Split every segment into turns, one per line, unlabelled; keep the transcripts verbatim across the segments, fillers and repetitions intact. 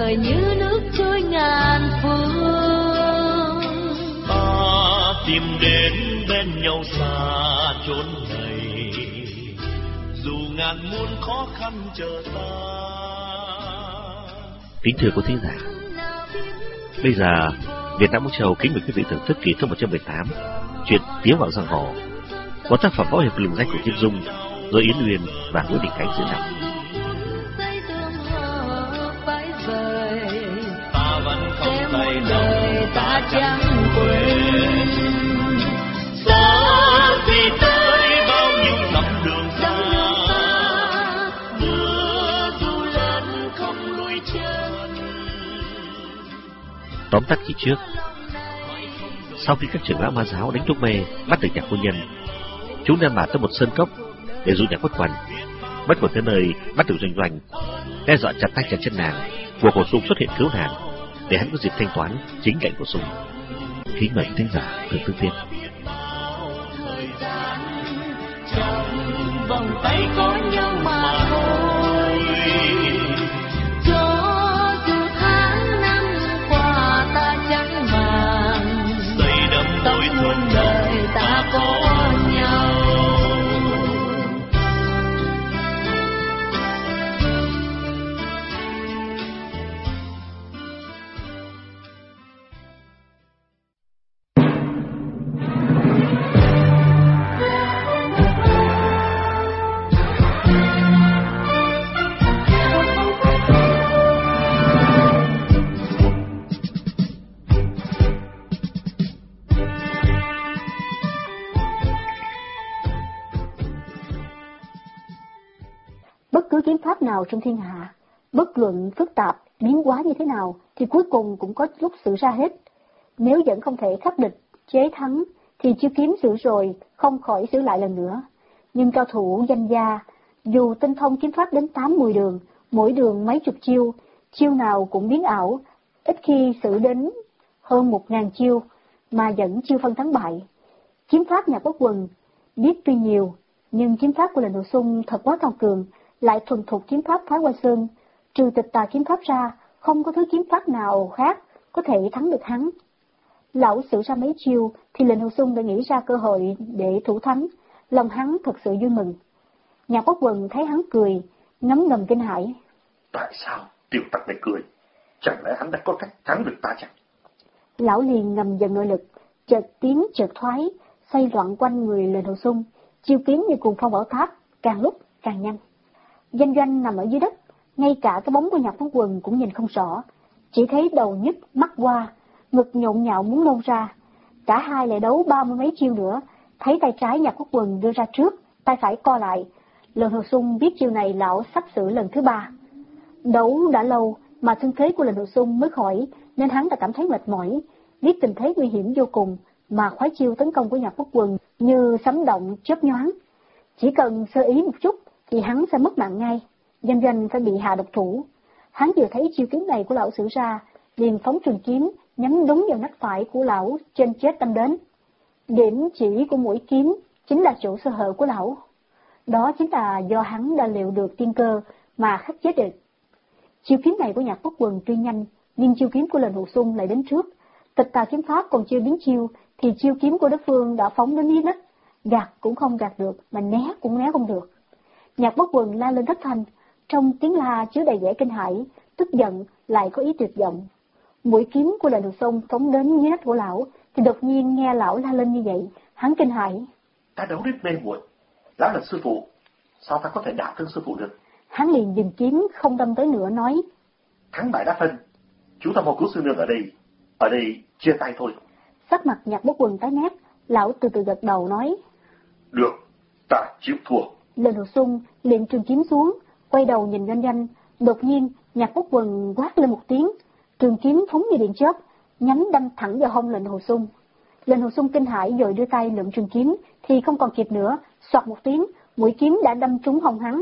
đời như nước trôi ngàn phương.
Ta tìm đến bên nhau xa chốn này, dù ngàn muôn khó khăn chờ ta.
Kính thưa quý thính giả, bây giờ Việt Nam Mục Châu kính mời quý vị thưởng thức kỳ số một trăm mười tám chuyện Tiếng Vọng Giang Hồ, có tác phẩm võ hiệp lừng danh của Kim Dung do Yến Uyên và Nguyễn Đình Khánh diễn đọc.
Ta vẫn không tay lòng, ta chẳng quên. Xa vì tới bao nhiêu dặm đường xa, mưa dù lớn không lùi chân.
Tóm tắt kỳ trước, sau khi các trưởng lão ma giáo đánh thuốc mê bắt được Nhạc Phu Nhân, chúng đem bà tới một sơn cốc để dụ Nhạc Bất Quần, bắt một tới nơi bắt được Doanh Doanh, đe dọa chặt tay chặt chân nàng, buộc Hồ Sung xuất hiện cứu nàng để hắn có dịp thanh toán chính cảnh của Sung. Kính mời thính giả thưởng thức tiếp.
Vòng tay có nhau mà thôi, cho dù tháng năm qua ta chẳng màng,
xây đậm đôi
muôn đời ta có nhau.
Bất cứ kiếm pháp nào trong thiên hạ, bất luận phức tạp, biến hóa như thế nào, thì cuối cùng cũng có lúc xử ra hết. Nếu vẫn không thể khắc địch, chế thắng, thì chiêu kiếm xử rồi, không khỏi xử lại lần nữa. Nhưng cao thủ danh gia, dù tinh thông kiếm pháp đến tám mười đường, mỗi đường mấy chục chiêu, chiêu nào cũng biến ảo, ít khi xử đến hơn một ngàn chiêu, mà vẫn chiêu phân thắng bại. Kiếm pháp Nhạc Bất Quần biết tuy nhiều, nhưng kiếm pháp của Lệnh Hồ Sung thật quá cao cường, lại thuần thục kiếm pháp Thái Hoa Sơn, trừ Tịch Tà kiếm pháp ra, không có thứ kiếm pháp nào khác có thể thắng được hắn. Lão xử ra mấy chiêu thì Lệnh Hồ Sung đã nghĩ ra cơ hội để thủ thắng, lòng hắn thật sự vui mừng. Nhạc Bất Quần thấy hắn cười, ngấm ngầm kinh hãi.
Tại sao tiểu tặc này cười? Chẳng lẽ hắn đã có cách thắng được ta chăng?
Lão liền ngầm dần nội lực, chợt tiến chợt thoái, xoay loạn quanh người Lệnh Hồ Sung, chiêu kiếm như cuồng phong bão táp, càng lúc càng nhanh. Doanh Doanh nằm ở dưới đất, ngay cả cái bóng của Nhạc Bất Quần cũng nhìn không rõ, chỉ thấy đầu nhức, mắt qua, ngực nhộn nhạo muốn nôn ra. Cả hai lại đấu ba mươi mấy chiêu nữa, thấy tay trái Nhạc Bất Quần đưa ra trước, tay phải co lại. Lệnh Hồ Sung biết chiêu này lão sắp xử lần thứ ba. Đấu đã lâu mà thương thế của Lệnh Hồ Sung mới khỏi, nên hắn đã cảm thấy mệt mỏi, biết tình thế nguy hiểm vô cùng, mà khoái chiêu tấn công của Nhạc Bất Quần như sấm động chớp nhoáng. Chỉ cần sơ ý một chút thì hắn sẽ mất mạng ngay, Doanh Doanh phải bị hạ độc thủ. Hắn vừa thấy chiêu kiếm này của lão sử ra, liền phóng trường kiếm nhắm đúng vào nách phải của lão trên chết tâm đến. Điểm chỉ của mũi kiếm chính là chỗ sơ hở của lão. Đó chính là do hắn đã liệu được tiên cơ mà khắc chế được. Chiêu kiếm này của Nhạc Bất Quần tuy nhanh, nhưng chiêu kiếm của Lệnh Hồ Sung lại đến trước. Tịch Tà kiếm pháp còn chưa biến chiêu, thì chiêu kiếm của đối phương đã phóng đến dưới đất, gạt cũng không gạt được, mà né cũng né không được. Nhạc Bất Quần la lên thất thanh, trong tiếng la chứa đầy vẻ kinh hãi, tức giận lại có ý tuyệt vọng. Mũi kiếm của Lệnh Hồ Sung phóng đến dưới nách của lão, thì đột nhiên nghe lão la lên như vậy, hắn kinh hãi.
Ta đấu đến mê muội, lão là sư phụ, sao ta có thể đả thương sư phụ được?
Hắn liền dừng kiếm không đâm tới nữa, nói:
Thắng bại đã phân, chúng ta mau cứu sư nương ở đây, ở đây chia tay thôi.
Sắc mặt Nhạc Bất Quần tái mét, lão từ từ gật đầu nói:
Được, ta chịu thua.
Lệnh Hồ Sung liền trường kiếm xuống, quay đầu nhìn Doanh Doanh. Đột nhiên Nhạc Bất Quần quát lên một tiếng, trường kiếm phóng như điện chớp, nhắm đâm thẳng vào hông Lệnh Hồ Sung. Lệnh Hồ Sung kinh hãi vội đưa tay lượm trường kiếm, thì không còn kịp nữa, xoạt một tiếng, mũi kiếm đã đâm trúng hông hắn.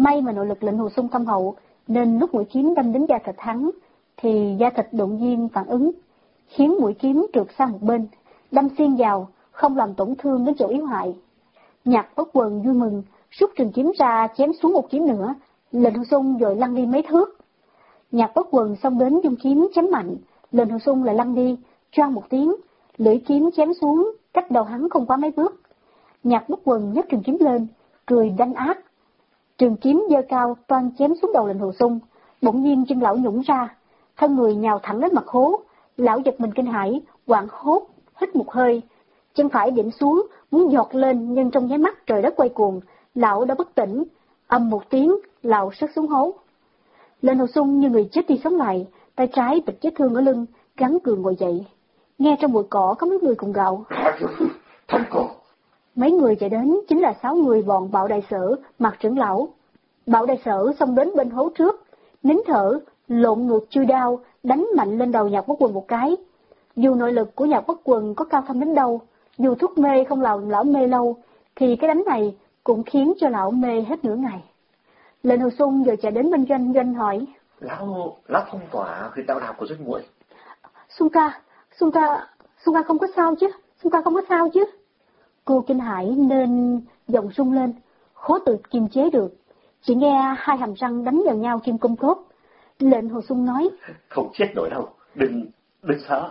May mà nội lực lệnh Hồ Xung thâm hậu, nên lúc mũi kiếm đâm đến da thịt hắn, thì da thịt đột nhiên phản ứng, khiến mũi kiếm trượt sang một bên, đâm xuyên vào, không làm tổn thương đến chỗ yếu hại. Nhạc Bất Quần vui mừng, rút trường kiếm ra chém xuống một kiếm nữa, lệnh Hồ Xung rồi lăn đi mấy thước. Nhạc Bất Quần xông đến dung kiếm chém mạnh, lệnh Hồ Xung lại lăn đi, choang một tiếng, lưỡi kiếm chém xuống, cách đầu hắn không quá mấy bước. Nhạc Bất Quần nhấc trường kiếm lên, cười đanh ác. Trường kiếm giơ cao toan chém xuống đầu lệnh Hồ Xung, bỗng nhiên chân lão nhũng ra, thân người nhào thẳng đến mặt hố. Lão giật mình kinh hãi, hoảng hốt, hít một hơi, chân phải điểm xuống, muốn giọt lên, nhưng trong nháy mắt trời đất quay cuồng, lão đã bất tỉnh. Ầm một tiếng, lão sất xuống hố. Lệnh Hồ Xung như người chết đi sống lại, tay trái bịt vết thương ở lưng, gắng cường ngồi dậy. Nghe trong bụi cỏ có mấy người cùng gào:
Thanh cô.
Mấy người chạy đến chính là sáu người bọn Bạo Đại Sở, Mạc trưởng lão. Bạo Đại Sở xông đến bên hố trước, nín thở, lộn ngược chui đao, đánh mạnh lên đầu Nhạc Bất Quần một cái. Dù nội lực của Nhạc Bất Quần có cao thâm đến đâu, dù thuốc mê không làm lão mê lâu, thì cái đánh này cũng khiến cho lão mê hết nửa ngày. Lệnh Hồ Xung giờ chạy đến bên Doanh Doanh hỏi:
Lão, lão phong tỏa huyệt đạo nào của Doanh muội?
Xung ca, Xung ca, Xung ca không có sao chứ, Xung ca không có sao chứ. Cô kinh hãi nên giọng rung lên, khó tự kiềm chế được, chỉ nghe hai hàm răng đánh vào nhau kim cương cốt. Lệnh Hồ Xung nói:
Không chết nổi đâu, đừng, đừng sợ.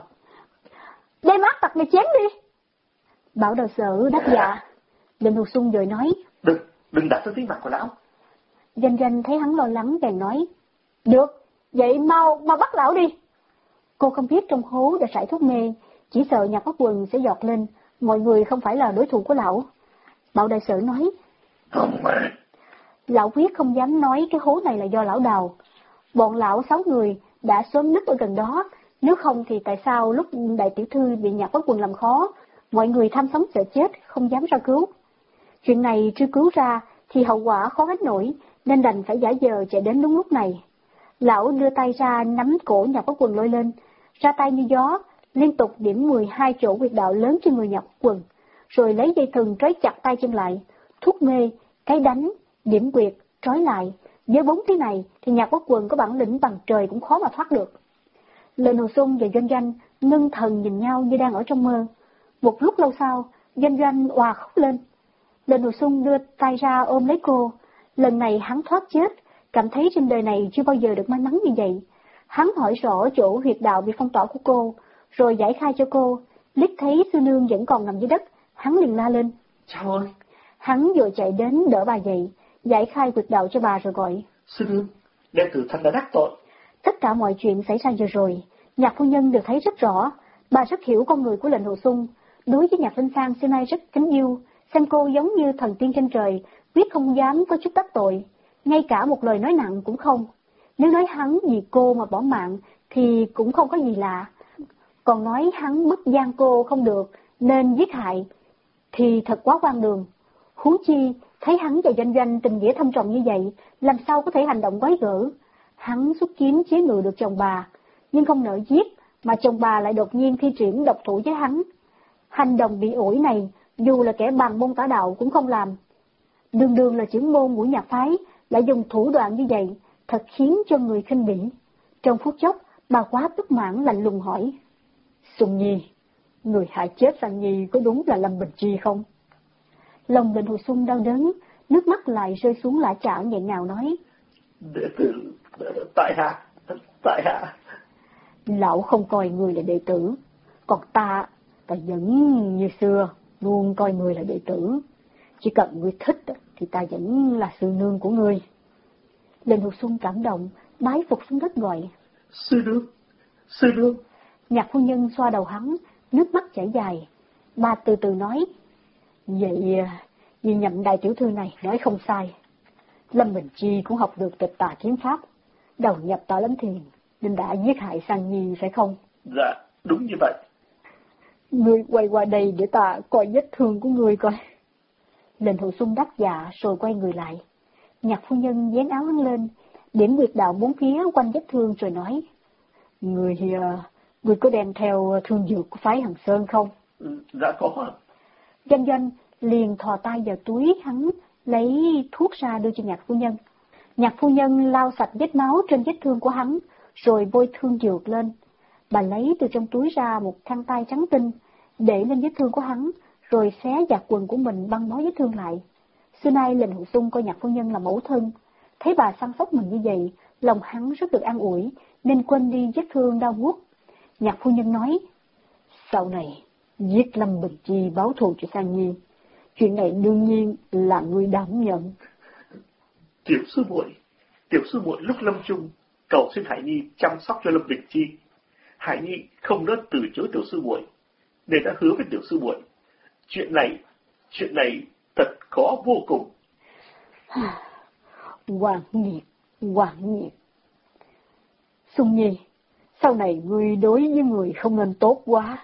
Đem ác tặc này chém đi. Bảo Đại Sở đáp dạ. Lệnh Hồ Xung rồi nói:
Đừng, đừng đả tới tính mạng của lão.
Doanh Doanh thấy hắn lo lắng bèn nói: Được, vậy mau, mau bắt lão đi. Cô không biết trong hố đã rải thuốc mê, chỉ sợ Nhạc Bất Quần sẽ giọt lên, mọi người không phải là đối thủ của lão. Bảo Đại Sở nói:
Không mẹ.
Lão quyết không dám nói cái hố này là do lão đào. Bọn lão sáu người đã sớm núp ở gần đó, nếu không thì tại sao lúc đại tiểu thư bị Nhạc Bất Quần làm khó, mọi người tham sống sợ chết, không dám ra cứu. Chuyện này chưa cứu ra thì hậu quả khó hết nổi, nên đành phải giả vờ chạy đến đúng lúc này. Lão đưa tay ra nắm cổ Nhạc Bất Quần lôi lên, ra tay như gió, liên tục điểm mười hai chỗ huyệt đạo lớn trên người Nhạc Bất Quần, rồi lấy dây thừng trói chặt tay chân lại, thuốc mê, cái đánh, điểm quyệt, trói lại. Với bốn thứ này thì Nhạc Bất Quần có bản lĩnh bằng trời cũng khó mà thoát được. Lệnh Hồ Xung và Doanh Doanh ngưng thần nhìn nhau như đang ở trong mơ. Một lúc lâu sau, Doanh Doanh òa khóc lên. Lệnh Hồ Xung đưa tay ra ôm lấy cô. Lần này hắn thoát chết, cảm thấy trên đời này chưa bao giờ được may mắn như vậy. Hắn hỏi rõ chỗ huyệt đạo bị phong tỏa của cô, rồi giải khai cho cô. Liếc thấy sư nương vẫn còn nằm dưới đất, hắn liền la lên:
Cháu ơi!
Hắn vội chạy đến đỡ bà dậy, giải khai huyệt đạo cho bà rồi gọi:
Sư nương, đệ tử thân đã đắc tội.
Tất cả mọi chuyện xảy ra vừa rồi, Nhạc phu nhân đều thấy rất rõ. Bà rất hiểu con người của Lệnh Hồ Xung, đối với Nhạc Linh Sang xưa nay rất kính yêu, xem cô giống như thần tiên trên trời, quyết không dám có chút đắc tội, ngay cả một lời nói nặng cũng không. Nếu nói hắn vì cô mà bỏ mạng thì cũng không có gì lạ, còn nói hắn bức gian cô không được nên giết hại thì thật quá hoang đường. Huống chi thấy hắn và Doanh Doanh tình nghĩa thâm trọng như vậy, làm sao có thể hành động quái gở. Hắn xuất kiếm chế ngự được chồng bà, nhưng không nỡ giết, mà chồng bà lại đột nhiên thi triển độc thủ với hắn. Hành động bị ổi này, dù là kẻ bằng môn tả đạo cũng không làm. Đường đường là trưởng môn của nhạc phái, lại dùng thủ đoạn như vậy, thật khiến cho người khinh bỉ. Trong phút chốc, bà quá tức mãn lạnh lùng hỏi: Sùng Nhi, người hại chết Sang Nhi có đúng là Lâm Bình Chi không? Lòng Lệnh Hồ Xung đau đớn, nước mắt lại rơi xuống lã chả nghẹn ngào nói:
Đệ tử, tại hạ, tại hạ.
Lão không coi người là đệ tử, còn ta, ta vẫn như xưa, luôn coi người là đệ tử. Chỉ cần ngươi thích thì ta vẫn là sư nương của ngươi. Lệnh Hồ Xung cảm động, bái phục xuống đất gọi:
Sư nương, sư nương.
Nhạc phu nhân xoa đầu hắn, nước mắt chảy dài. Bà từ từ nói: Vậy, vì nhậm đại tiểu thư này nói không sai. Lâm Bình Chi cũng học được tịch tà kiếm pháp, đầu nhập tà lắm thiền, nên đã giết hại Sang Nhi phải không?
Dạ, đúng như vậy.
Ngươi quay qua đây để ta coi vết thương của ngươi coi. Lệnh Hồ Xung đáp dạ rồi quay người lại. Nhạc phu nhân vén áo hắn lên, điểm huyệt đạo bốn phía quanh vết thương rồi nói: Người, người có đem theo thương dược của phái Hằng Sơn không?
Dạ có.
Doanh Doanh liền thò tay vào túi hắn, lấy thuốc ra đưa cho nhạc phu nhân. Nhạc phu nhân lau sạch vết máu trên vết thương của hắn, rồi bôi thương dược lên. Bà lấy từ trong túi ra một khăn tay trắng tinh, để lên vết thương của hắn, rồi xé giặt quần của mình băng bó vết thương lại. Xưa nay Lệnh Hồ Xung coi nhạc phu nhân là mẫu thân, thấy bà săn sóc mình như vậy, lòng hắn rất được an ủi, nên quên đi vết thương đau buốt. Nhạc phu nhân nói, sau này giết Lâm Bình Chi báo thù cho Sang Nhi, chuyện này đương nhiên là người đảm nhận.
Tiểu sư muội, tiểu sư muội lúc lâm chung cầu xin Hải Nhi chăm sóc cho Lâm Bình Chi. Hải Nhi không nỡ từ chối tiểu sư muội, nên đã hứa với tiểu sư muội. Chuyện này, chuyện này thật khó vô cùng.
Hoàng nghiệp, hoàng nghiệp. Xung Nhi, sau này ngươi đối với người không nên tốt quá.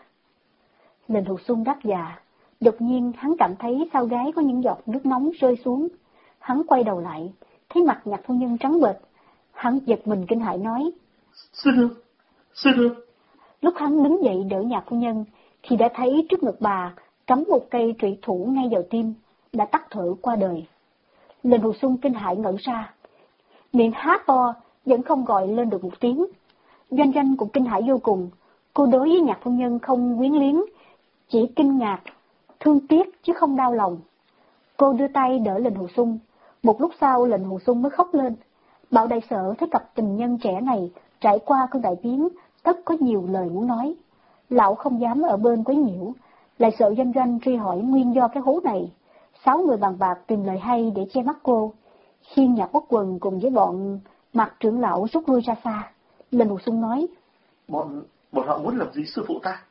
Lệnh Hồ Xung đáp dạ. Đột nhiên hắn cảm thấy sau gáy có những giọt nước nóng rơi xuống. Hắn quay đầu lại, thấy mặt nhạc phu nhân trắng bệch. Hắn giật mình kinh hãi nói,
Sư nương, sư nương.
Lúc hắn đứng dậy đỡ nhạc phu nhân, thì đã thấy trước ngực bà cắm một cây trụy thủ ngay vào tim, đã tắt thở qua đời. Lệnh Hồ Xung kinh hãi ngẩn ra, miệng há to vẫn không gọi lên được một tiếng. Doanh Doanh cũng kinh hãi vô cùng. Cô đối với nhạc phu nhân không quyến luyến, chỉ kinh ngạc, thương tiếc chứ không đau lòng. Cô đưa tay đỡ Lệnh Hồ Xung. Một lúc sau Lệnh Hồ Xung mới khóc lên. Bảo Đại Sở thấy cặp tình nhân trẻ này trải qua cơn đại biến, tất có nhiều lời muốn nói. Lão không dám ở bên quấy nhiễu, lại sợ Doanh Doanh truy hỏi nguyên do cái hố này. Sáu người bàn bạc tìm lời hay để che mắt cô. Khi Nhạc Bất Quần cùng với bọn Mạc trưởng lão rút lui ra xa, Lệnh Hồ Xung nói,
Bọn, bọn họ muốn làm gì sư phụ ta?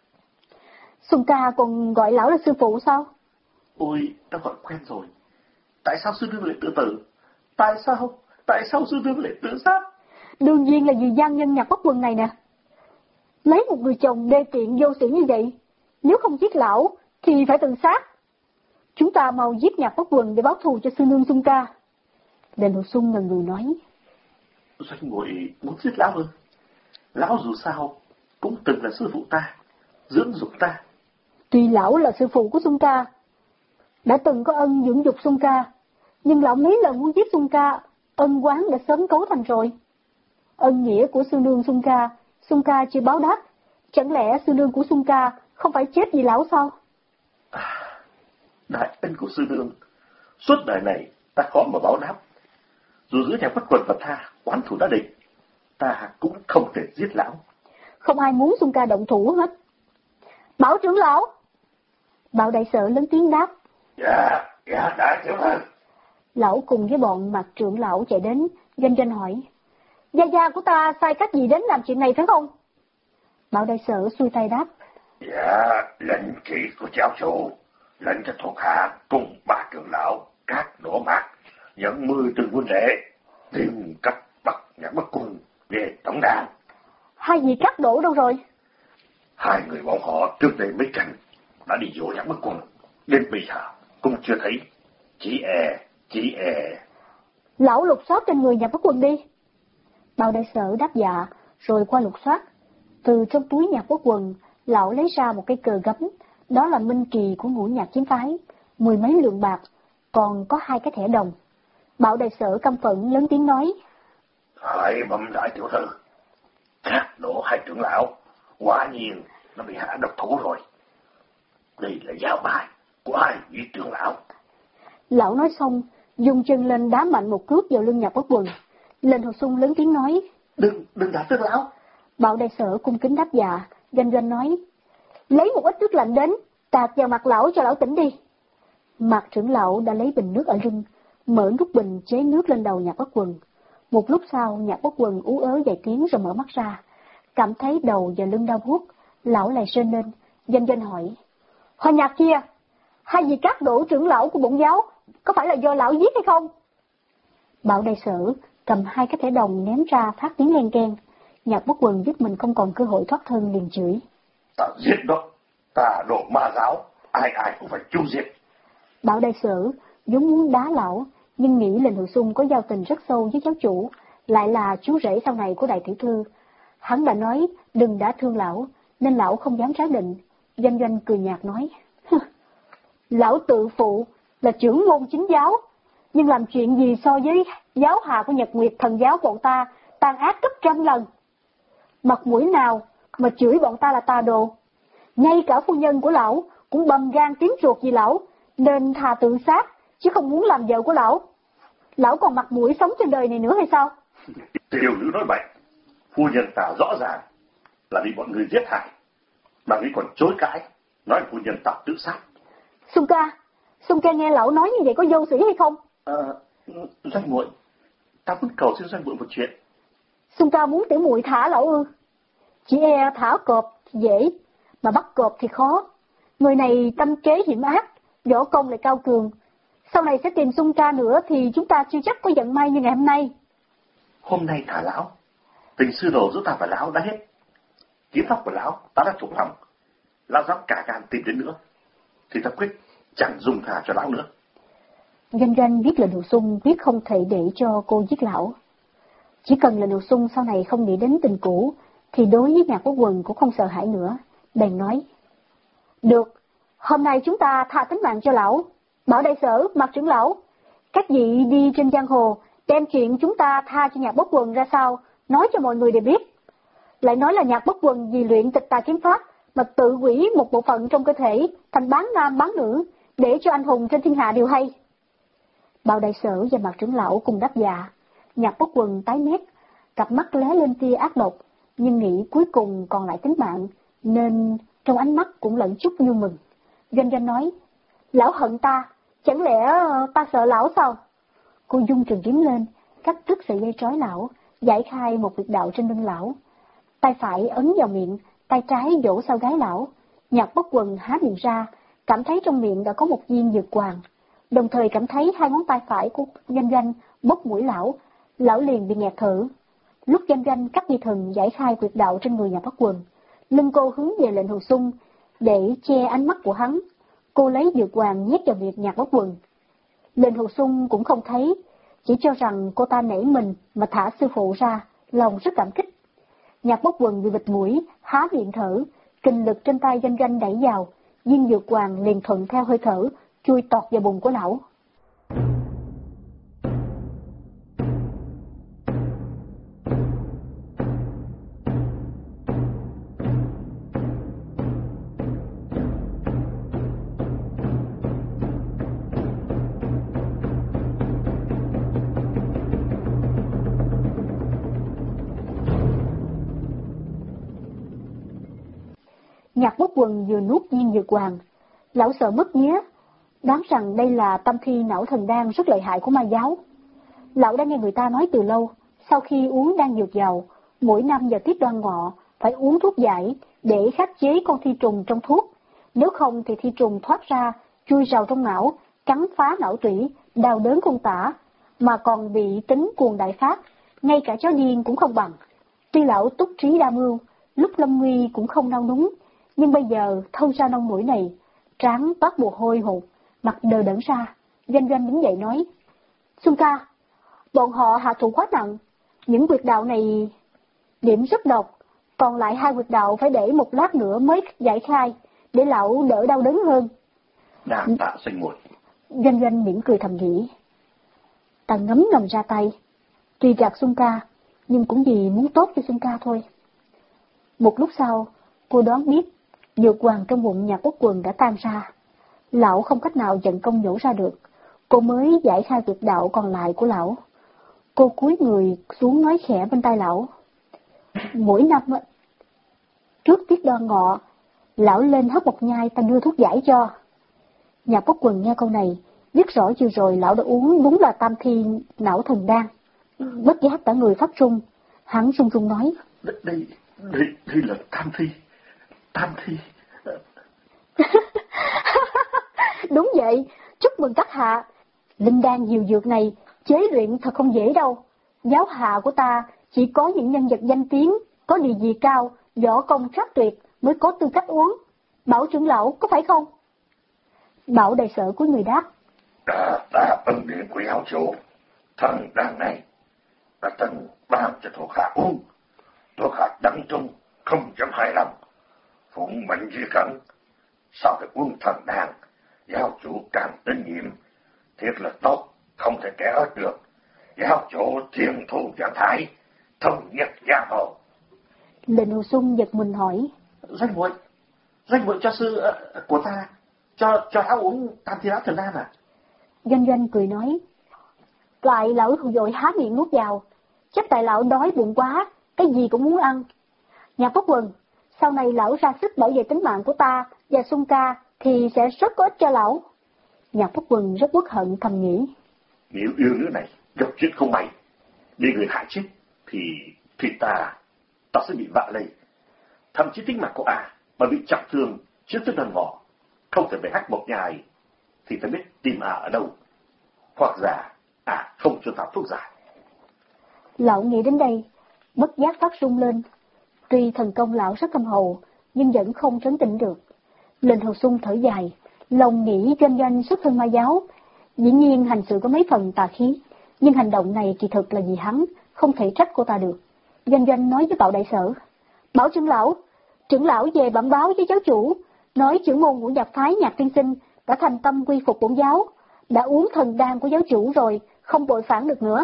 Xung ca còn gọi lão là sư phụ sao?
Ôi, ta gọi quen rồi. Tại sao sư nương lại tự tử? Tại sao? Tại sao sư nương lại tự sát?
Đương nhiên là vì gian nhân Nhạc Bất Quần này nè. Lấy một người chồng đê tiện vô sĩ như vậy, nếu không giết lão thì phải tự sát. Chúng ta mau giết Nhạc Bất Quần để báo thù cho sư nương Xung ca. Lệnh Hồ Xung ngần ngừ nói,
Doanh muội muốn giết lão ư? Lão dù sao cũng từng là sư phụ ta, dưỡng dục ta.
Tuy lão là sư phụ của Xung ca, đã từng có ân dưỡng dục Xung ca, nhưng lão mấy lần muốn giết Xung ca, ân oán đã sớm cấu thành rồi. Ân nghĩa của sư nương Xung ca, Xung ca chưa báo đáp, chẳng lẽ sư nương của Xung ca không phải chết vì lão sao?
À, đại ân của sư nương, suốt đời này ta khó mà báo đáp. Dù giữa Nhạc Bất Quần và ta oán thù đã định, ta cũng không thể giết lão.
Không ai muốn Xung ca động thủ hết. Bảo trưởng lão. Bảo Đại Sở lớn tiếng đáp,
Dạ, dạ đại tiểu thư.
Lão cùng với bọn Mạc trưởng lão chạy đến. Doanh Doanh hỏi, gia gia của ta sai cách gì đến làm chuyện này phải không? Bảo Đại Sở xuôi tay đáp,
Dạ, lệnh chỉ của cháu chủ, lệnh cho thuộc hạ cùng ba trưởng lão các đổ mát, nhận mười từng quân lễ, tìm cách bắt Nhạc Bất Quần về tổng đàn.
Hai vị cắt đổ đâu rồi?
Hai người bọn họ trước đây mấy cảnh đã đi dỗ Nhạc Bất Quần, đến bây giờ cũng chưa thấy. Chỉ e, chỉ e.
Lão lục soát trên người Nhạc Bất Quần đi. Bảo Đại Sở đáp dạ, rồi qua lục soát. Từ trong túi Nhạc Bất Quần, lão lấy ra một cái cờ gấm, đó là minh kỳ của Ngũ Nhạc Kiếm phái, mười mấy lượng bạc, còn có hai cái thẻ đồng. Bảo Đại Sở căm phẫn lớn tiếng nói,
Hỡi bẩm đại tiểu thư, các đổ hai trưởng lão, quả nhiên nó bị hạ độc thủ rồi. Đây là giáo bài của hai vị trưởng lão.
Lão nói xong, dùng chân lên đá mạnh một cước vào lưng Nhạc Bất Quần. Lệnh Hồ Xung lớn tiếng nói,
Đừng, đừng đả tướng lão.
Bảo Đại Sở cung kính đáp dạ. Doanh Doanh nói, lấy một ít nước lạnh đến, tạt vào mặt lão cho lão tỉnh đi. Mạc trưởng lão đã lấy bình nước ở lưng, mở nút bình chế nước lên đầu Nhạc Bất Quần. Một lúc sau, Nhạc Bất Quần ú ớ vài tiếng rồi mở mắt ra, cảm thấy đầu và lưng đau buốt, lão lại rên lên. Doanh Doanh hỏi, Hòa Nhạc kia, hai vị các đổ trưởng lão của bổn giáo, có phải là do lão giết hay không? Bảo Đại Sở cầm hai cái thẻ đồng ném ra phát tiếng len keng. Nhạc Bất Quần biết mình không còn cơ hội thoát thân, liền chửi,
Ta giết đó, ta độ ma giáo, ai ai cũng phải chu diệt.
Bảo Đại Sở vốn muốn đá lão, nhưng nghĩ Lệnh Hồ Xung có giao tình rất sâu với giáo chủ, lại là chú rể sau này của đại tiểu thư. Hắn đã nói đừng đả thương lão, nên lão không dám trái định. Doanh Doanh cười nhạt nói, lão tự phụ là trưởng môn chính giáo, nhưng làm chuyện gì so với giáo hạ của Nhật Nguyệt thần giáo bọn ta tàn ác gấp trăm lần. Mặt mũi nào mà chửi bọn ta là tà đồ. Ngay cả phu nhân của lão cũng bầm gan tím ruột vì lão, nên thà tự sát, chứ không muốn làm vợ của lão. Lão còn mặt mũi sống trên đời này nữa hay sao?
Tiểu nữ nói bậy, phu nhân ta rõ ràng là bị bọn người giết hại, mà ngươi còn chối cãi, nói phu nhân ta tự sát.
Sung ca, Sung ca nghe lão nói như vậy có vô sĩ hay không?
Ờ, Doanh muội, ta muốn cầu xin Doanh muội một chuyện.
Sung ca muốn tiểu muội thả lão ư? Chỉ e thả cọp thì dễ, mà bắt cọp thì khó. Người này tâm kế hiểm ác, võ công lại cao cường. Sau này sẽ tìm Sung ca nữa thì chúng ta chưa chắc có vận may như ngày hôm nay.
Hôm nay thả lão, tình sư đồ giữa ta và lão đã hết. Kiếm pháp của lão ta đã thuộc lòng, lão dám cả gan tìm đến nữa, thì ta quyết chẳng dùng thả cho lão nữa.
Doanh Doanh biết lệnh Hồ Sung quyết không thể để cho cô giết lão. Chỉ cần lệnh Hồ Sung sau này không nghĩ đến tình cũ, thì đối với Nhạc Bất Quần cũng không sợ hãi nữa. Bèn nói, được, hôm nay chúng ta tha tính mạng cho lão. Bảo đại sở, Mạc trưởng lão, các vị đi trên giang hồ, đem chuyện chúng ta tha cho Nhạc Bất Quần ra sao, nói cho mọi người đều biết. Lại nói là Nhạc Bất Quần vì luyện tịch tà kiếm pháp mà tự hủy một bộ phận trong cơ thể thành bán nam bán nữ, để cho anh hùng trên thiên hạ đều hay. Bảo đại sở và Mạc trưởng lão cùng đáp dạ. Nhạc Bất Quần tái mét, cặp mắt lóe lên tia ác độc, nhưng nghĩ cuối cùng còn lại tính mạng, nên trong ánh mắt cũng lẫn chút vui mừng. Doanh Doanh nói, lão hận ta, chẳng lẽ ta sợ lão sao? Cô dung trường kiếm lên, cắt đứt sợi dây trói lão, giải khai một huyệt đạo trên lưng lão. Tay phải ấn vào miệng, tay trái vỗ sau gái lão. Nhạc Bất Quần há miệng ra, cảm thấy trong miệng đã có một viên dược hoàng, đồng thời cảm thấy hai ngón tay phải của Doanh Doanh bóp mũi lão. Lão liền bị nghẹt thở. Lúc Doanh Doanh cắt dây thừng giải khai huyệt đạo trên người Nhạc Bất Quần, lưng cô hướng về lệnh Hồ Sung để che ánh mắt của hắn. Cô lấy dược hoàng nhét vào miệng Nhạc Bất Quần. Lệnh Hồ Sung cũng không thấy, chỉ cho rằng cô ta nể mình mà thả sư phụ ra, lòng rất cảm kích. Nhạc Bất Quần bị bịt mũi, há miệng thở, kinh lực trên tay Doanh Doanh đẩy vào, viên dược hoàng liền thuận theo hơi thở, chui tọt vào bụng của lão. Nhạc Bất Quần vừa nuốt viên dược hoàng, lão sợ mất vía, đoán rằng đây là tâm thi não thần đan rất lợi hại của ma giáo. Lão đã nghe người ta nói từ lâu, sau khi uống đan dược vào, mỗi năm vào tiết Đoan Ngọ phải uống thuốc giải để khắc chế con thi trùng trong thuốc, nếu không thì thi trùng thoát ra, chui vào trong não, cắn phá não tủy, đau đớn không tả, mà còn bị tính cuồng đại phát, ngay cả chó điên cũng không bằng. Tuy lão túc trí đa mưu, lúc lâm nguy cũng không nao núng, nhưng bây giờ thâu ra nông nổi này, trán toát mồ hôi hột, mặt đờ đẫn ra. Doanh Doanh đứng dậy nói, Xuân ca, bọn họ hạ thủ quá nặng, những huyệt đạo này điểm rất độc, còn lại hai huyệt đạo phải để một lát nữa mới giải khai, để lão đỡ đau đớn hơn.
Đa tạ Doanh muội.
Doanh Doanh mỉm cười thầm nghĩ, ta ngấm ngầm ra tay, tuy gạt Xuân ca, nhưng cũng vì muốn tốt cho Xuân ca thôi. Một lúc sau, cô đoán biết dược hoàng trong bụng Nhạc Bất Quần đã tan ra. Lão không cách nào vận công nhổ ra được, cô mới giải khai huyệt đạo còn lại của lão. Cô cúi người xuống nói khẽ bên tai lão, mỗi năm trước tiết Đoan Ngọ, lão lên hấp một nhai ta đưa thuốc giải cho. Nhạc Bất Quần nghe câu này, biết rõ vừa rồi lão đã uống đúng là tam thi não thần đan. Bất giác cả người phát run, hắn run run nói,
Đây, đây, đây, đây là tam thi, tam thi.
Đúng vậy, chúc mừng các hạ. Linh đan diệu dược này chế luyện thật không dễ đâu. Giáo hạ của ta chỉ có những nhân vật danh tiếng, có địa vị cao, võ công trác tuyệt mới có tư cách uống. Bảo trưởng lão có phải không? Bảo đại sở của người đáp,
Đã ta ân điện của giáo chủ, thần đan này đã từng ban cho thuộc hạ uống. Thuộc hạ đắng trung, không dám hài lòng, phụng mệnh di cẩn. Sau khi uống thần đan, giáo chủ càng tín nhiệm, thiệt là tốt,
không thể kẻ ớt được. Giáo chủ thiên thu trạng thái, thống nhất giang hồ.
Lệnh Hồ Xuân giật mình hỏi.
Doanh muội, doanh muội cho sư uh, của ta, cho cho lão uống tam thi lão thần đan à?
Doanh Doanh cười nói. Tại lão vội há miệng nuốt vào, chắc tại lão đói bụng quá, cái gì cũng muốn ăn. Nhạc Bất Quần, sau này lão ra sức bảo vệ tính mạng của ta và Xuân ca thì sẽ rất có ích cho lão. Nhạc Bất Quần rất uất hận thầm nghĩ.
Nếu yêu nữ này gặp chuyện không may, bị người hại chết, thì thì ta, ta sẽ bị vạ lây. Thậm chí tính mạng của ả mà bị trọng thương trước tới đoàn ngõ, không thể về Hắc Mộc Nhai, thì ta biết tìm ả ở đâu. Hoặc giả ả không cho ta thuốc giải.
Lão nghĩ đến đây, bất giác phát run lên. Tuy thần công lão rất thâm hậu, nhưng vẫn không trấn tĩnh được. Lệnh Hồ Xuân thở dài, lòng nghĩ Doanh Doanh xuất thân ma giáo, dĩ nhiên hành sự có mấy phần tà khí, nhưng hành động này kỳ thực là vì hắn, không thể trách cô ta được. Doanh Doanh nói với Bảo Đại Sở. Bảo trưởng lão, trưởng lão về bẩm báo với giáo chủ, nói trưởng môn Ngũ Nhạc Phái Nhạc Tiên Sinh đã thành tâm quy phục bổn giáo, đã uống thần đan của giáo chủ rồi, không bội phản được nữa.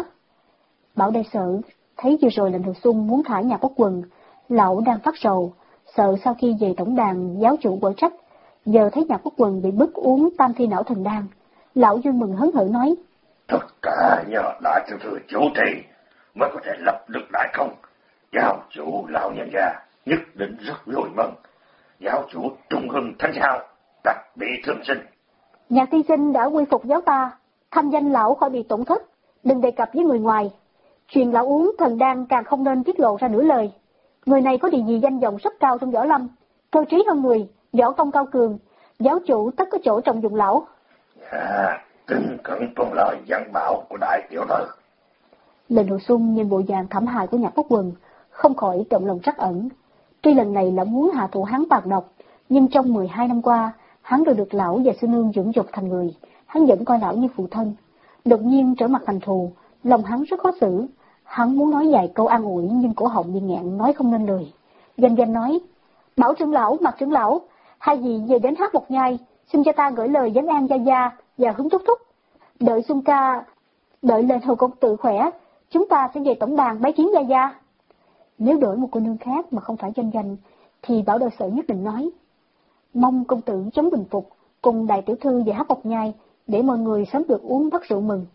Bảo Đại Sở thấy vừa rồi Lệnh Hồ Xuân muốn thả Nhạc Bất Quần, lão đang phát sầu, sợ sau khi về tổng đàn giáo chủ quở trách. Giờ thấy Nhạc Bất Quần bị bức uống tam thi não thần đan, lão vui mừng hớn hở nói.
Tất cả nhờ đại tiểu thư chủ trì mới có thể lập được đại công. Giáo chủ lão nhân gia nhất định rất vui mừng. Giáo chủ trung hưng thánh hào, đặc bị thương sinh.
Nhạc Tiên Sinh đã quy phục giáo ta, thanh danh lão khỏi bị tổn thất, đừng đề cập với người ngoài. Chuyện lão uống thần đan càng không nên tiết lộ ra nửa lời. Người này có địa vị danh vọng rất cao trong võ lâm, cơ trí hơn người, võ công cao cường, giáo chủ tất có chỗ trọng dụng lão.
À, kính cẩn tuân lời dặn bảo của đại tiểu thư.
Lệnh Hồ Xuân nhìn bộ dạng thảm hại của Nhạc Bất Quần, không khỏi động lòng trắc ẩn. Tuy lần này lão muốn hạ thủ hắn tàn độc, nhưng trong mười hai năm qua, hắn đều được lão và sư nương dưỡng dục thành người, hắn vẫn coi lão như phụ thân. Đột nhiên trở mặt thành thù, lòng hắn rất khó xử. Hắn muốn nói vài câu an ủi nhưng cổ họng bị nghẹn nói không nên lời. Doanh Doanh nói, Bảo trưởng lão, Mạc trưởng lão, hai vị về đến Hắc Mộc Nhai, xin cho ta gửi lời vấn an gia gia và Hướng thúc thúc. Đợi Xuân ca, đợi Lệnh Hồ công tử khỏe, chúng ta sẽ về tổng đàn bái kiến gia gia. Nếu đổi một cô nương khác mà không phải Doanh Doanh, thì Bảo Đại Sở nhất định nói, mong công tử chống bình phục, cùng đại tiểu thư về Hắc Mộc Nhai, để mọi người sớm được uống bát rượu mừng.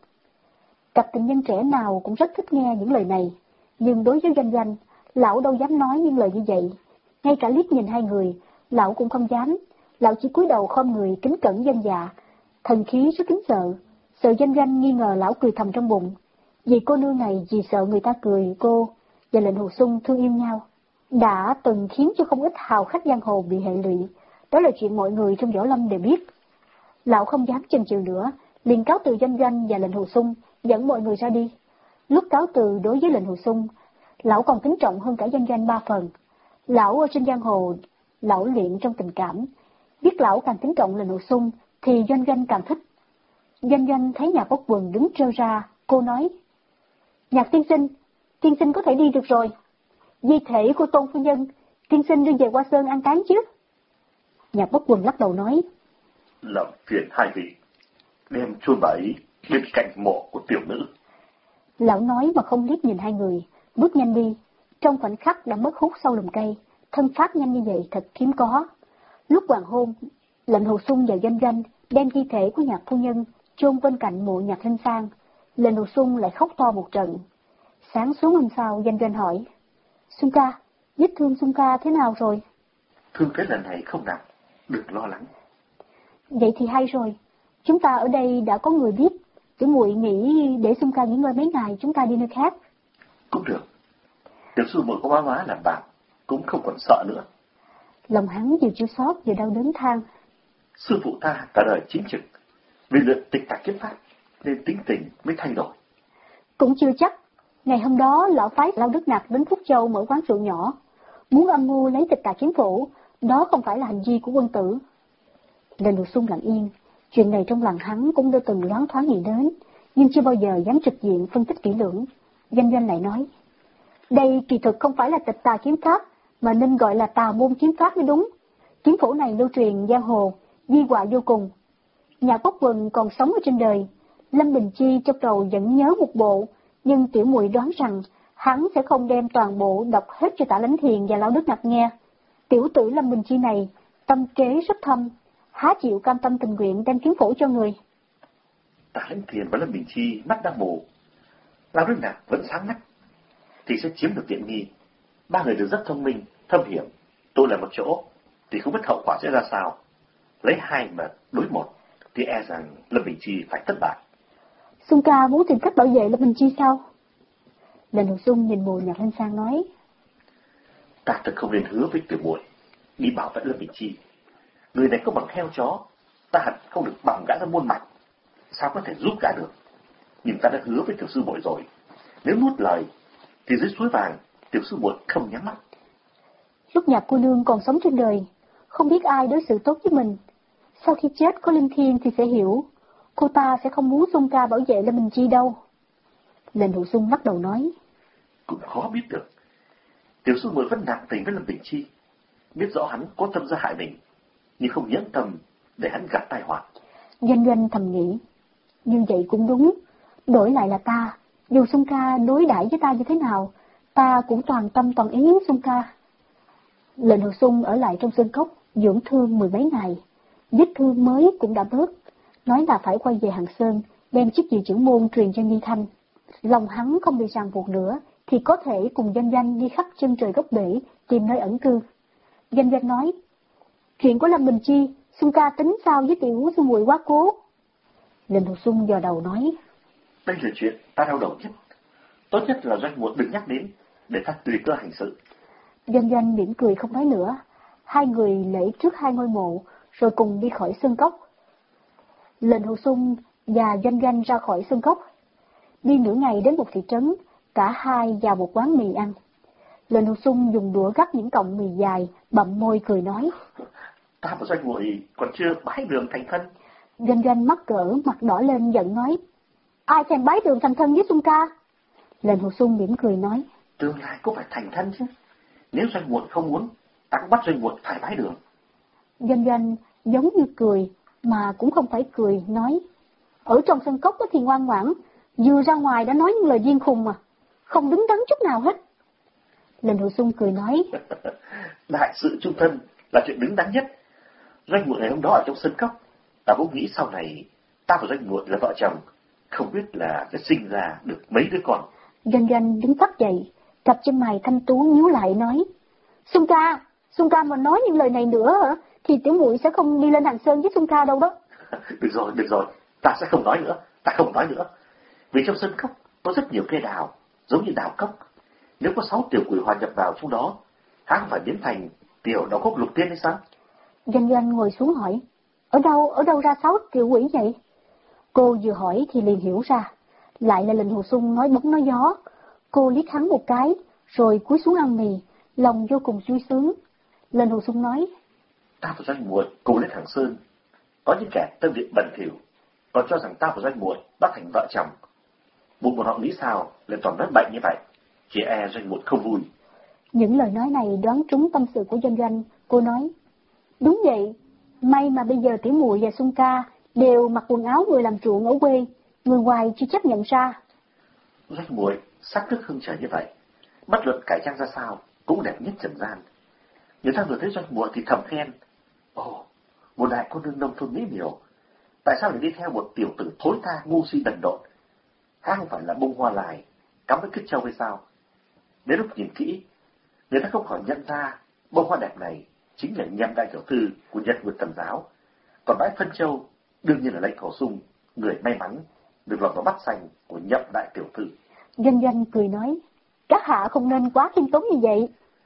Cặp tình nhân trẻ nào cũng rất thích nghe những lời này, nhưng đối với Doanh Doanh, lão đâu dám nói những lời như vậy. Ngay cả liếc nhìn hai người, lão cũng không dám. Lão chỉ cúi đầu khom người kính cẩn dân dạ, thần khí rất kính sợ. Sợ Doanh Doanh nghi ngờ lão cười thầm trong bụng. Vì cô nương này vì sợ người ta cười cô và Lệnh Hồ Xuân thương yêu nhau, đã từng khiến cho không ít hào khách giang hồ bị hệ lụy. Đó là chuyện mọi người trong võ lâm đều biết. Lão không dám chần chừ nữa, liền cáo từ Doanh Doanh và Lệnh Hồ Xuân, dẫn mọi người ra đi. Lúc cáo từ đối với Lệnh Hồ Xuân, lão còn kính trọng hơn cả Doanh Doanh ba phần. Lão ở trên giang hồ, lão luyện trong tình cảm, biết lão càng kính trọng Lệnh Hồ Xuân thì Doanh Doanh càng thích. Doanh Doanh thấy Nhạc Bất Quần đứng trơ ra, cô nói, Nhạc tiên sinh, tiên sinh có thể đi được rồi. Di thể của Tôn phu nhân, tiên sinh đưa về Hoa Sơn an táng chứ? Nhạc Bất Quần lắc đầu nói,
Làm phiền hai vị, đem chôn bà ấy bên cạnh mộ của tiểu nữ.
Lão nói mà không liếc nhìn hai người, bước nhanh đi. Trong khoảnh khắc đã mất hút sau lùm cây, thân pháp nhanh như vậy thật hiếm có. Lúc hoàng hôn, Lệnh Hồ Xuân và Doanh Doanh đem thi thể của Nhạc phu nhân chôn bên cạnh mộ Nhạc Linh Sang. Lệnh Hồ Xuân lại khóc to một trận. Sáng xuống hôm sau, Doanh Doanh hỏi, Xuân ca, vết thương Xuân ca thế nào rồi?
Thương cái lần này không nặng, đừng lo lắng.
Vậy thì hay rồi, chúng ta ở đây đã có người biết. Tiểu muội nghĩ để Xuân ca nghỉ ngơi mấy ngày, chúng ta đi nơi khác.
Cũng được. Tiểu sư muội có má má làm bạn, cũng không còn sợ nữa.
Lòng hắn vừa chua xót vừa đau đớn than.
Sư phụ ta cả đời chính trực, vì luyện tịch tạc kiếm pháp nên tính tình mới thay đổi.
Cũng chưa chắc. Ngày hôm đó lão phái Lao Đức Nặc đến Phúc Châu mở quán rượu nhỏ, muốn âm mưu lấy tịch tà kiếm phổ, đó không phải là hành vi của quân tử. Lệnh Hồ Xuân lặng yên, chuyện này trong lòng hắn cũng đã từng loáng thoáng nghĩ đến, nhưng chưa bao giờ dám trực diện phân tích kỹ lưỡng. Doanh Doanh lại nói, đây kỳ thực không phải là tịch tà kiếm pháp, mà nên gọi là tà môn kiếm pháp mới đúng. Kiếm phổ này lưu truyền giang hồ, di họa vô cùng. Nhạc Bất Quần còn sống ở trên đời, Lâm Bình Chi trong đầu vẫn nhớ một bộ, nhưng Tiểu Muội đoán rằng hắn sẽ không đem toàn bộ đọc hết cho Tạ Lãnh Thiền và Lão Đức Nặc nghe. Tiểu tử Lâm Bình Chi này tâm kế rất thâm, há chịu cam tâm tình nguyện đem kiếm phổ cho người.
Tạ Lãnh Thiền và Lâm Bình Chi mắt đang mù, Lão Đức Nặc vẫn sáng mắt, thì sẽ chiếm được tiện nghi. Ba người đều rất thông minh, thâm hiểm, tôi là một chỗ thì không biết hậu quả sẽ ra sao. Lấy hai mà đối một thì e rằng Lâm Bình Chi phải thất bại.
Xuân ca muốn tìm cách bảo vệ Lâm Bình Chi sao? Lệnh Hồ Xuân nhìn Mùi Nhạc Linh Sang nói,
ta thật không nên hứa với Tiểu Muội đi bảo vệ Lâm Bình Chi. Người này có bằng heo chó, ta hẳn không được bằng gã ra muôn mặt, sao có thể giúp gã được. Nhưng ta đã hứa với Tiểu Sư Muội rồi, nếu nuốt lời thì dưới suối vàng Tiểu Sư Muội không nhắm mắt.
Lúc Nhạc cô nương còn sống trên đời, không biết ai đối xử tốt với mình, sau khi chết có linh thiêng thì sẽ hiểu, cô ta sẽ không muốn Xuân ca bảo vệ Lâm Bình Chi đâu. Lệnh Hồ Xuân lắc đầu nói,
cũng khó biết được. Tiểu Sư Muội vẫn nặng tình với Lâm Bình Chi, biết rõ hắn có tâm ra hại mình, nhưng không nhẫn tâm để hắn gặp tai họa.
Doanh Doanh thầm nghĩ, như vậy cũng đúng, đổi lại là ta, dù Xuân ca đối đãi với ta như thế nào, ta cũng toàn tâm toàn ý Xuân ca. Lệnh Hồ Xuân ở lại trong sơn cốc dưỡng thương mười mấy ngày, vết thương mới cũng đã bớt, nói là phải quay về Hằng Sơn đem chức vị trưởng môn truyền cho Nhi Thanh. Lòng hắn không bị ràng buộc nữa thì có thể cùng Doanh Doanh đi khắp chân trời góc bể tìm nơi ẩn cư. Doanh Doanh nói, chuyện của Lâm Bình Chi, Xuân ca tính sao với Tiểu Sư Muội quá cố. Lệnh Hồ Xuân dò đầu nói,
đây là chuyện ta đau đầu nhất, tốt nhất là Doanh Muội đừng nhắc đến, để ta tùy cơ hành sự.
Doanh Doanh mỉm cười không nói nữa. Hai người lễ trước hai ngôi mộ rồi cùng đi khỏi sơn cốc. Lệnh Hồ Xuân và Doanh Doanh ra khỏi sơn cốc, đi nửa ngày đến một thị trấn, cả hai vào một quán mì ăn. Lệnh Hồ Xuân dùng đũa gắp những cọng mì dài, bậm môi cười nói,
ta và Doanh Muội còn chưa bái đường thành thân.
Doanh Doanh mắc cỡ mặt đỏ lên giận nói, ai thèm bái đường thành thân với Xuân ca. Lệnh Hồ Xuân mỉm cười nói,
tương lai cũng phải thành thân chứ, nếu Doanh Muội không muốn, ta cũng bắt Doanh Muội phải bái đường.
Doanh Doanh giống như cười mà cũng không phải cười, nói, ở trong sân cốc thì ngoan ngoãn, vừa ra ngoài đã nói những lời điên khùng mà, không đứng đắn chút nào hết. Lệnh Hồ Xuân cười nói,
đại sự chung thân là chuyện đứng đắn nhất. Doanh Muội ngày hôm đó ở trong sân cốc, ta cũng nghĩ sau này ta và Doanh Muội là vợ chồng, không biết là sẽ sinh ra được mấy đứa con.
Doanh Doanh đứng phát dậy, cặp chân mày thanh tú nhíu lại nói, Xuân ca, Xuân ca mà nói những lời này nữa hả, thì Tiểu Muội sẽ không đi lên Hằng Sơn với Xuân ca đâu đó.
Được rồi, được rồi, ta sẽ không nói nữa, ta không nói nữa. Vì trong sân cốc có rất nhiều cây đào, giống như đào cốc. Nếu có sáu tiểu quỷ hòa nhập vào trong đó, hắn phải biến thành tiểu đào cốc lục tiên hay sao?
Doanh Doanh ngồi xuống hỏi, ở đâu, ở đâu ra sáu tiểu quỷ vậy? Cô vừa hỏi thì liền hiểu ra, lại là Lệnh Hồ Xuân nói bóng nói gió. Cô liếc hắn một cái, rồi cúi xuống ăn mì, lòng vô cùng vui sướng. Lệnh Hồ Xuân nói,
ta và Doanh Muội cùng lên Hằng Sơn, có những kẻ tâm địa bẩn thỉu, còn cho rằng ta và Doanh Muội đã thành vợ chồng. Buộc bọn họ nghĩ sao lại toàn nói bậy như vậy, chỉ e Doanh Muội không vui.
Những lời nói này đoán trúng tâm sự của Doanh Doanh. Cô nói, đúng vậy, may mà bây giờ Tiểu Muội và Xuân ca đều mặc quần áo người làm ruộng ở quê, người ngoài chưa chấp nhận ra.
Doanh Muội sắc nước hương trời như vậy, bất luận cải trang ra sao cũng đẹp nhất trần gian. Người ta vừa thấy Doanh Muội thì thầm khen, ồ, một đại cô nương nông thôn mỹ miều, tại sao lại đi theo một tiểu tử thối tha ngu si đần độn? Há không phải là bông hoa lài cắm với cứt trâu hay sao? Đến lúc nhìn kỹ, người ta không khỏi nhận ra bông hoa đẹp này chính là Nhậm đại tiểu thư của Nhật Nguyệt Thần giáo, còn bãi phân châu đương nhiên là Lệnh Hồ Xuân, người may mắn được lọt vào mắt xanh của Nhậm đại tiểu thư.
Doanh Doanh cười nói, các hạ không nên quá khiêm tốn như vậy.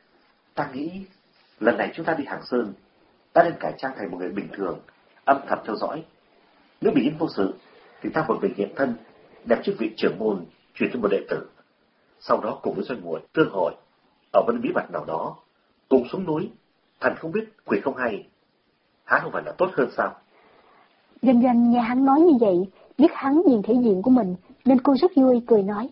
Ta nghĩ lần này chúng ta đi Hằng Sơn, ta nên cải trang thành một người bình thường, âm thầm theo dõi. Nếu bình yên vô sự thì ta một mình hiện thân, đem chức vị trưởng môn truyền cho một đệ tử, sau đó cùng với Doanh Muội tương hội ở một bí mật nào đó, cùng xuống núi, thần không biết quỷ không hay, há không phải là tốt hơn sao?
Doanh Doanh nghe hắn nói như vậy, biết hắn nhìn thể diện của mình, nên cô rất vui, cười nói,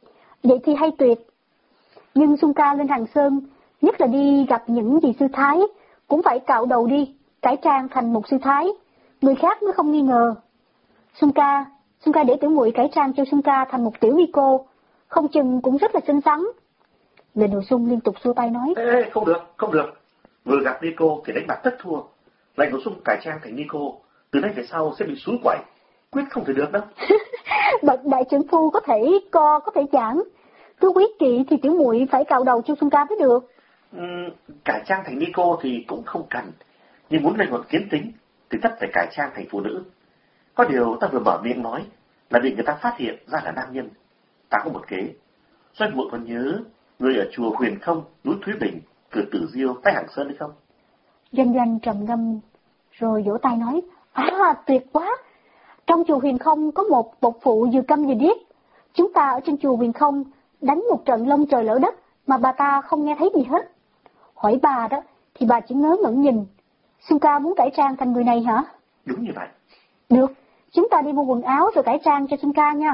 vậy thì hay tuyệt. Nhưng Xuân ca lên Hằng Sơn, nhất là đi gặp những vị sư thái, cũng phải cạo đầu đi, cải trang thành một sư thái, người khác mới không nghi ngờ. Xuân ca, Xuân ca để tiểu muội cải trang cho Xuân ca thành một tiểu ni cô, không chừng cũng rất là xinh xắn. Lệnh Hồ Xuân liên tục xua tay nói.
Ê, ê, không được, không được. Vừa gặp ni cô thì đánh bạc tất thua. Lệnh Hồ Xuân cải trang thành ni cô, từ nay về sau sẽ bị xúi quẩy, quyết không thể được đâu.
Bậc đại trưởng phu có thể co, có thể giãn. Cứ quyết kỵ thì tiểu muội phải cạo đầu cho Xuân ca mới được.
Ừ, cải trang thành ni cô thì cũng không cần, nhưng muốn lên luận kiến tính thì tất phải cải trang thành phụ nữ. Có điều ta vừa mở miệng nói là bị người ta phát hiện ra là nam nhân. Ta có một kế. Doanh muội còn nhớ người ở chùa Huyền Không, núi Thúy Bình, cửa Tử Diêu, Tây Hàng Sơn hay không?
Doanh Doanh trầm ngâm rồi vỗ tay nói. À, tuyệt quá. Trong chùa Huyền Không có một bộc phụ vừa câm vừa điếc. Chúng ta ở trên chùa Huyền Không đánh một trận lông trời lỡ đất mà bà ta không nghe thấy gì hết. Hỏi bà đó thì bà chỉ ngớ ngẩn nhìn. Xuân ca muốn cải trang thành người này hả?
Đúng như vậy.
Được, chúng ta đi mua quần áo rồi cải trang cho Xuân ca nha.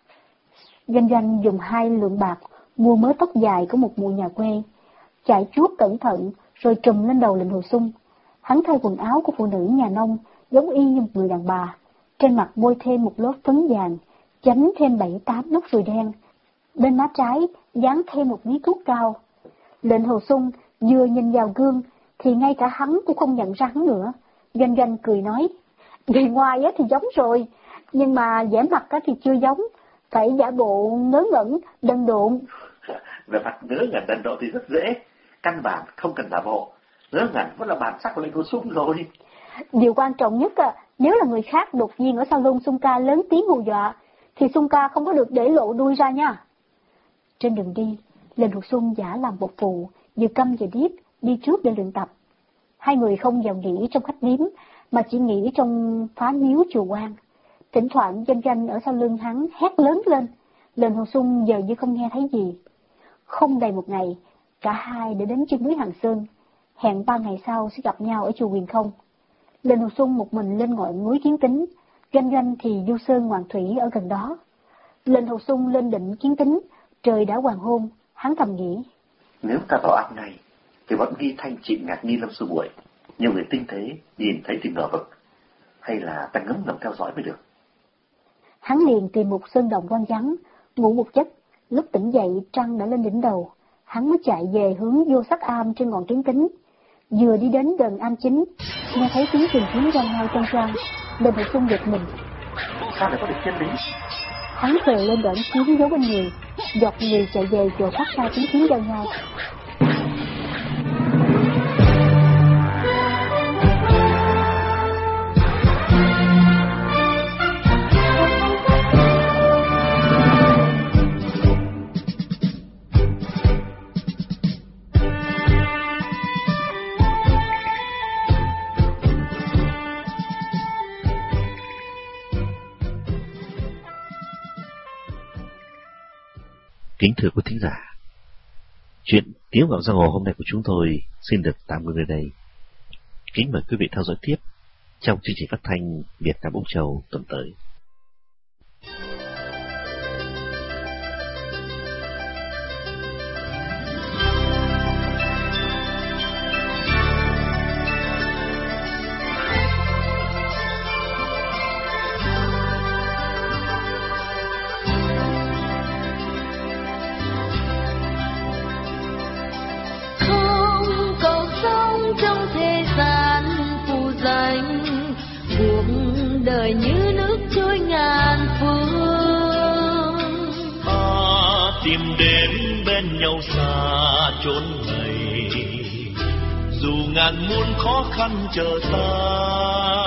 Doanh Doanh dùng hai lượng bạc mua mớ tóc dài của một mụ nhà quê, chạy chuốt cẩn thận rồi trùm lên đầu Lệnh Hồ Xuân. Hắn thay quần áo của phụ nữ nhà nông, giống y như một người đàn bà, trên mặt bôi thêm một lớp phấn vàng, chấm thêm bảy tám nốt ruồi đen, bên má trái dán thêm một mí thuốc cao. Lệnh Hồ Xuân vừa nhìn vào gương thì ngay cả hắn cũng không nhận ra hắn nữa. Doanh Doanh cười nói, bề ngoài thì giống rồi, nhưng mà vẻ mặt thì chưa giống, phải giả bộ ngớ ngẩn, đần độn.
Về mặt ngớ ngẩn đần độn thì rất dễ, căn bản không cần giả bộ, ngớ ngẩn vẫn là bản sắc của Lệnh Hồ Xuân rồi.
Điều quan trọng nhất à, nếu là người khác đột nhiên ở sau lưng Xuân ca lớn tiếng hù dọa, thì Xuân ca không có được để lộ đuôi ra nha. Trên đường đi, Lệnh Hồ Xuân giả làm bộc phụ, vừa câm vừa điếc, đi trước để luyện tập. Hai người không vào nghỉ trong khách điếm, mà chỉ nghỉ trong phá miếu chùa Quan. Thỉnh thoảng Doanh Doanh ở sau lưng hắn hét lớn lên, Lệnh Hồ Xuân giờ như không nghe thấy gì. Không đầy một ngày, cả hai đã đến chân núi Hàng Sơn, hẹn ba ngày sau sẽ gặp nhau ở chùa Huyền Không. Lệnh Hồ Xuân một mình lên ngọn núi Kiến Tính, Doanh Doanh thì du sơn ngoạn thủy ở gần đó. Lệnh Hồ Xuân lên đỉnh Kiến Tính, trời đã hoàng hôn, hắn thầm nghĩ.
Nếu ta vào ác này, thì vẫn ghi thanh trị ngạc nghi Lâm Sư Muội. Nhiều người tinh thế, nhìn thấy thì ngờ vực. Hay là ta ngấm ngầm theo dõi mới được.
Hắn liền tìm một sơn động hoang vắng, ngủ một giấc. Lúc tỉnh dậy trăng đã lên đỉnh đầu, hắn mới chạy về hướng vô sắc am trên ngọn Kiến Tính. Vừa đi đến gần am chính, nghe thấy tiếng tìm kiếm răng nhau trong răng, Lệnh Hồ Xuân giật mình.
Sao lại có được chân lý?
Hắn khều lên đoạn kiếm giấu bên người, dọc người chạy về chỗ phát ra tiếng kiếm giao nhau.
Kính thưa quý thính giả, chuyện Tiếng Vọng Giang Hồ hôm nay của chúng tôi xin được tạm ngừng ở đây. Kính mời quý vị theo dõi tiếp trong chương trình phát thanh Việt Nam Úc Châu tuần tới.
Đời như nước trôi ngàn phương,
ta tìm đến bên nhau xa chốn này, dù ngàn muôn khó khăn chờ ta.